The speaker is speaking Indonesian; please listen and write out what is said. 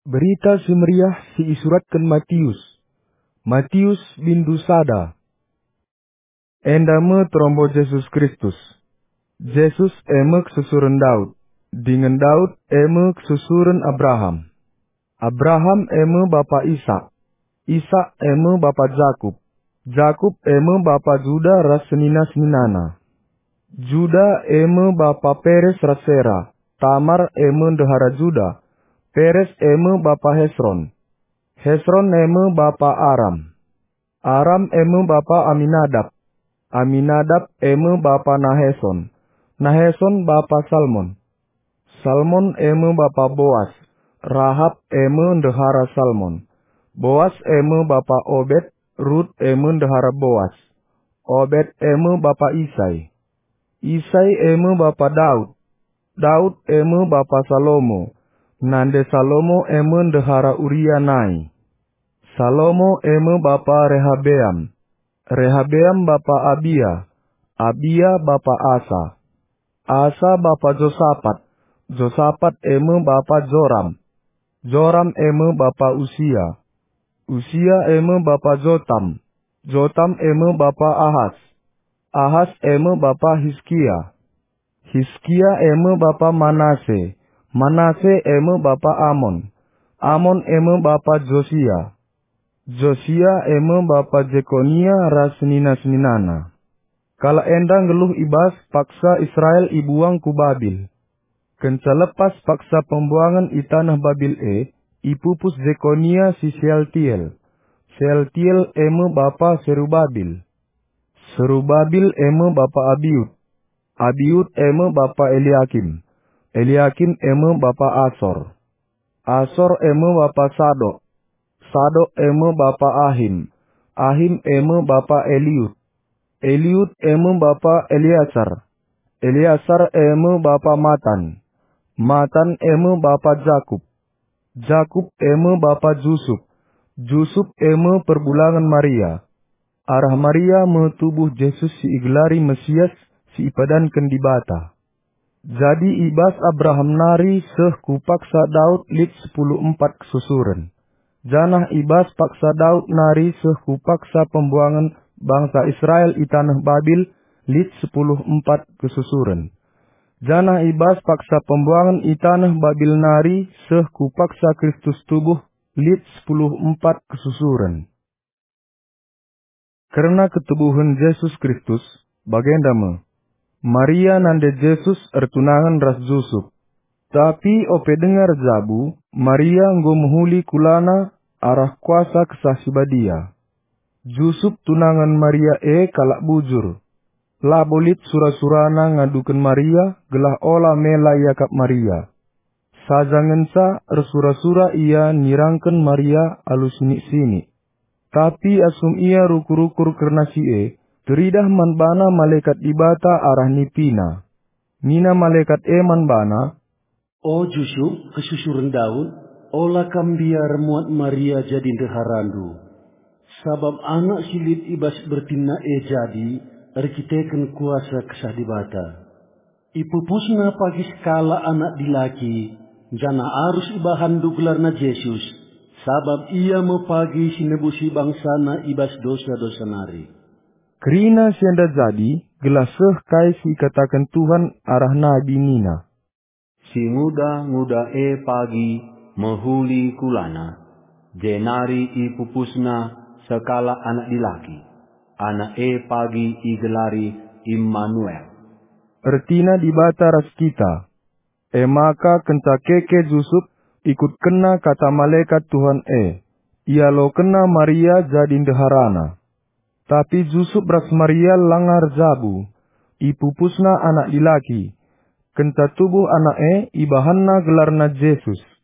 Berita si meriah si isuratkan Matius. Matius bin Dusada. Endame trombo Yesus Kristus. Yesus emek susuren Daud. Dengan Daud emek susuren Abraham. Abraham eme bapa Ishak. Ishak eme bapa Jakub. Jakub eme bapa Juda ras senina-seninana. Juda eme bapa Peres ras Sera. Tamar eme ndehara Juda. Peres eme bapa Hesron. Hesron eme bapa Aram. Aram eme bapa Aminadab. Aminadab eme bapa Naheson. Naheson bapa Salmon. Salmon eme bapa Boas. Rahab eme ndehara Salmon. Boas eme bapa Obed. Rut eme ndehara Boas. Obed eme bapa Isai. Isai eme bapa Daud. Daud eme bapa Salomo. Nande Salomo eme ndehara Uria nai. Salomo eme bapa Rehabeam. Rehabeam bapa Abia. Abia bapa Asa. Asa bapa Josafat. Josafat eme bapa Joram. Joram eme bapa Usia. Usia eme bapa Jotam. Jotam eme bapa Ahas. Ahas eme bapa Hizkia. Hizkia eme bapa Manase. Manase eme bapa Amon. Amon eme bapa Josia. Josia eme bapa Jekonia ras senina-seninana. Kala endang geluh ibas paksa Israel ibuang ku Babil. Kenca lepas paksa pembuangan i tanah Babil ipupus Jekonia si Sealtiel. Sealtiel eme bapa Serubabil. Serubabil eme bapa Abiud. Abiud eme bapa Eliakim. Eliakim eme bapa Asor. Asor eme bapa Sadok. Sadok eme bapa Ahim. Ahim eme bapa Eliud. Eliud eme bapa Eliasar. Eliasar eme bapa Matan. Matan eme bapa Jakub. Jakub eme bapa Jusuf. Jusuf eme perbulangan Maria. Arah Maria metubuh Yesus si igelari Mesias si ipadankan di bata. Jadi ibas Abraham nari seh ku paksa Daud lit 10:4 kesusuren. Janah ibas paksa Daud nari seh ku paksa pembuangan bangsa Israel i tanah Babil lit 10:4 kesusuren. Janah ibas paksa pembuangan i tanah Babil nari seh ku paksa Kristus tubuh lit 10:4 kesusuren. Karena ketubuhan Yesus Kristus, bagendama, Maria nande Yesus ertunangan ras Jusuf. Tapi ope dengar zabu, Maria nggo menghuli kulana arah kuasa kesasibadia. Jusuf tunangan Maria kalak bujur. Labolit sura-surana ngadukan Maria, gelah ola mela yakap Maria. Sajangensa ersura-sura ia nirangken Maria alus sini-sini. Tapi asum ia rukur-rukur kerna teridah manbana malaikat ibata arah nipina. Nina malaikat manbana, O Jusuf kesusuran Daud, ola kambia remuat Maria jadi deharandu. Sabab anak silit ibas bertina jadi, erkiteken kuasa kesah dibata. Ipupusna pagi skala anak dilaki, jana arus ibahan gelarna Yesus. Sabab ia mepagi sinebusi bangsana ibas dosa-dosa nari. Kerina sianda jadi, gelah seh kai si katakan Tuhan arah nabi nina. Si nguda-nguda pagi mehuli kulana. Jenari ipupusna sekala anak dilaki. Anak pagi igelari Immanuel. Ertina dibata ras kita. Maka kenta keke Jusuf ikut kena kata malaikat Tuhan ia lo kena Maria jadi deharana. Tapi Jusuf ras Maria langar zabu. Ipupusna anak dilaki. Kenta tubuh anak ibahanna gelarna Yesus.